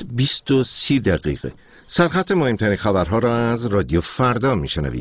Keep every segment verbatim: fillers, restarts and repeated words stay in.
بیست و سی دقیقه. سرخط مهمترین خبرها را از رادیو فردا میشنوید.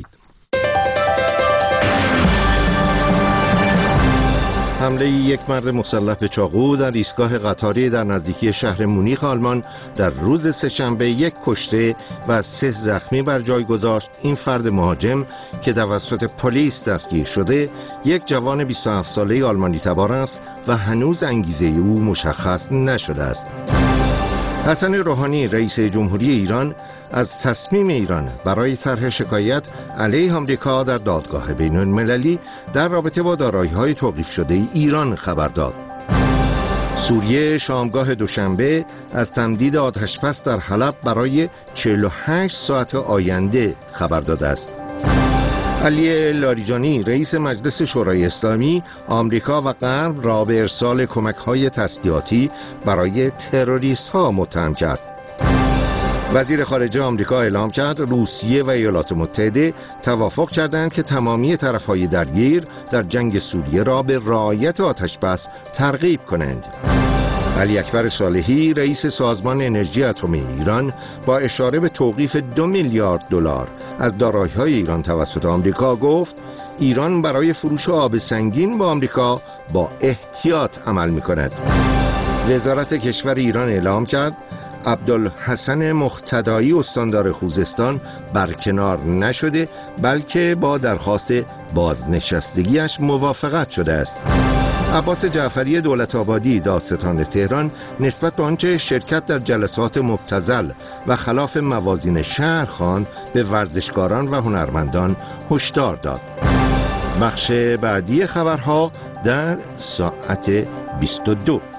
حمله یک مرد مسلح به چاقو در ایستگاه قطاری در نزدیکی شهر مونیخ آلمان در روز سه‌شنبه یک کشته و سه زخمی بر جای گذاشت. این فرد مهاجم که توسط پلیس دستگیر شده یک جوان بیست و هفت ساله آلمانی تبار است و هنوز انگیزه او مشخص نشده است. حسن روحانی رئیس جمهوری ایران از تصمیم ایران برای طرح شکایت علیه آمریکا در دادگاه بین المللی در رابطه با دارایی‌های توقیف شده ایران خبر داد. سوریه شامگاه دوشنبه از تمدید آتش‌بس در حلب برای چهل و هشت ساعت آینده خبر داده است. علی لاریجانی رئیس مجلس شورای اسلامی آمریکا و غرب را به ارسال کمک‌های تسلیحاتی برای تروریست‌ها متهم کرد. وزیر خارجه آمریکا اعلام کرد روسیه و ایالات متحده توافق کردند که تمامی طرف‌های درگیر در جنگ سوریه را به رعایت آتش‌بس ترغیب کنند. علی اکبر صالحی رئیس سازمان انرژی اتمی ایران با اشاره به توقیف دو میلیارد دلار از دارایی‌های ایران توسط آمریکا گفت ایران برای فروش آب سنگین با آمریکا با احتیاط عمل می‌کند. وزارت کشور ایران اعلام کرد عبدالحسن مقتدایی استاندار خوزستان برکنار نشده بلکه با درخواست بازنشستگیش موافقت شده است. عباس جعفری دولت آبادی دادستان تهران نسبت به آنچه شرکت در جلسات مبتذل و خلاف موازین شهر خواند به ورزشکاران و هنرمندان هشدار داد. بخش بعدی خبرها در ساعت بیست و دو.